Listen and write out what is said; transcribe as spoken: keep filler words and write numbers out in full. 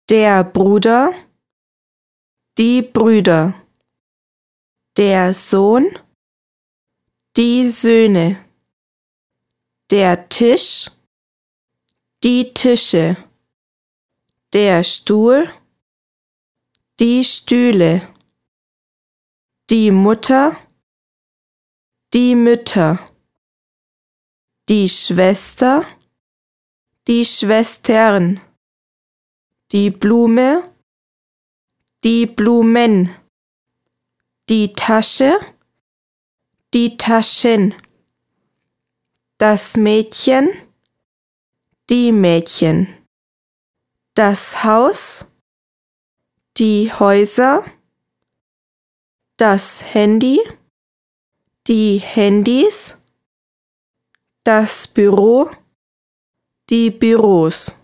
der Bruder, die Brüder, der Sohn, die Söhne, der Tisch, die Tische, der Stuhl, die Stühle, die Mutter, die Mütter, die Schwester, die Schwestern, die Blume, die Blumen, die Tasche, die Taschen, das Mädchen, die Mädchen, das Haus, die Häuser, das Handy, die Handys, das Büro, die Büros.